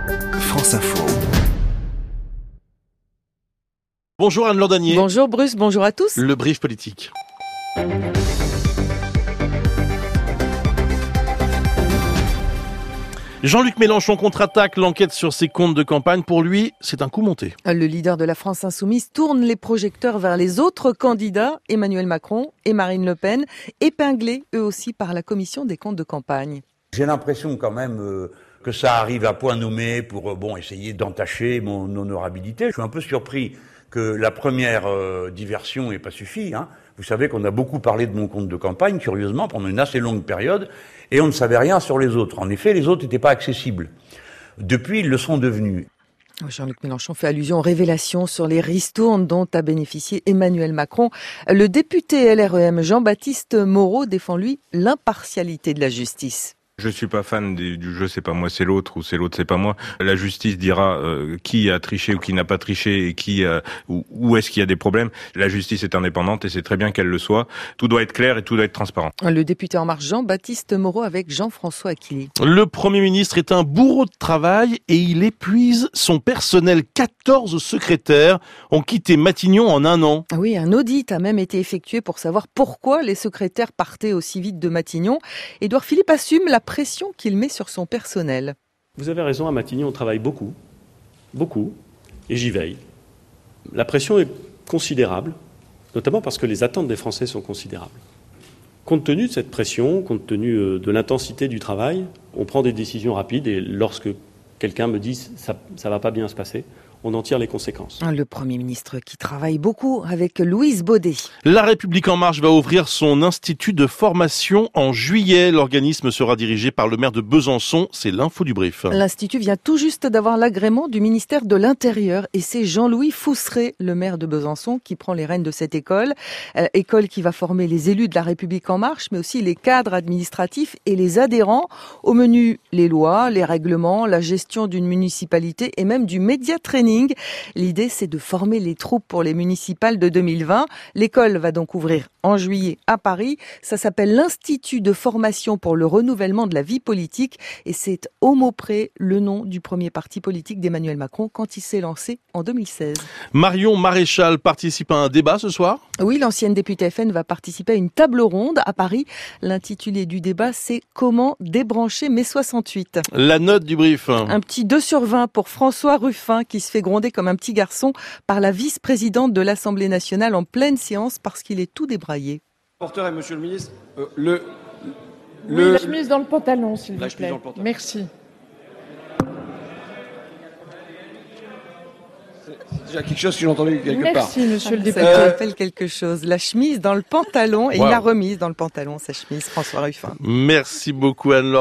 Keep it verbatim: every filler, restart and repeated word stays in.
France Info. Bonjour Anne Landanier. Bonjour Bruce, bonjour à tous. Le brief politique. Jean-Luc Mélenchon contre-attaque l'enquête sur ses comptes de campagne. Pour lui, c'est un coup monté. Le leader de la France insoumise tourne les projecteurs vers les autres candidats, Emmanuel Macron et Marine Le Pen, épinglés eux aussi par la commission des comptes de campagne. J'ai l'impression quand même euh, que ça arrive à point nommé pour euh, bon essayer d'entacher mon honorabilité. Je suis un peu surpris que la première euh, diversion n'ait pas suffi. Hein. Vous savez qu'on a beaucoup parlé de mon compte de campagne, curieusement, pendant une assez longue période, et on ne savait rien sur les autres. En effet, les autres n'étaient pas accessibles. Depuis, ils le sont devenus. Jean-Luc Mélenchon fait allusion aux révélations sur les ristournes dont a bénéficié Emmanuel Macron. Le député L R E M Jean-Baptiste Moreau défend, lui, l'impartialité de la justice. Je suis pas fan du, du jeu c'est pas moi c'est l'autre ou c'est l'autre c'est pas moi. La justice dira euh, qui a triché ou qui n'a pas triché et qui euh, où, où est-ce qu'il y a des problèmes. La justice est indépendante et c'est très bien qu'elle le soit. Tout doit être clair et tout doit être transparent. Le député En Marche Jean-Baptiste Moreau avec Jean-François Aquili. Le Premier ministre est un bourreau de travail et il épuise son personnel. quatorze secrétaires ont quitté Matignon en un an. Oui, un audit a même été effectué pour savoir pourquoi les secrétaires partaient aussi vite de Matignon. Édouard Philippe assume la pression qu'il met sur son personnel. Vous avez raison, à Matignon, on travaille beaucoup, beaucoup, et j'y veille. La pression est considérable, notamment parce que les attentes des Français sont considérables. Compte tenu de cette pression, compte tenu de l'intensité du travail, on prend des décisions rapides et lorsque quelqu'un me dit « ça ne va pas bien se passer », on en tire les conséquences. Le Premier ministre qui travaille beaucoup avec Louise Baudet. La République En Marche va ouvrir son institut de formation en juillet. L'organisme sera dirigé par le maire de Besançon. C'est l'info du brief. L'institut vient tout juste d'avoir l'agrément du ministère de l'Intérieur et c'est Jean-Louis Fousseret, le maire de Besançon, qui prend les rênes de cette école. Euh, école qui va former les élus de la République En Marche, mais aussi les cadres administratifs et les adhérents. Au menu, les lois, les règlements, la gestion d'une municipalité et même du média training. L'idée, c'est de former les troupes pour les municipales de deux mille vingt. L'école va donc ouvrir en juillet à Paris. Ça s'appelle l'Institut de formation pour le renouvellement de la vie politique et c'est au mot près le nom du premier parti politique d'Emmanuel Macron quand il s'est lancé en deux mille seize. Marion Maréchal participe à un débat ce soir. Oui, l'ancienne députée F N va participer à une table ronde à Paris. L'intitulé du débat, c'est « Comment débrancher mai soixante-huit ». La note du brief. Un petit deux sur vingt pour François Ruffin qui se fait gronder comme un petit garçon par la vice-présidente de l'Assemblée nationale en pleine séance parce qu'il est tout débraillé. Porteur et monsieur le ministre, euh, le, le... le... Oui, la chemise dans le pantalon, s'il vous plaît. Merci. C'est déjà quelque chose que j'ai entendu quelque Merci, part. Merci, monsieur le député. Ça me rappelle quelque chose. La chemise dans le pantalon et wow. Il a remise dans le pantalon sa chemise, François Ruffin. Merci beaucoup Anne.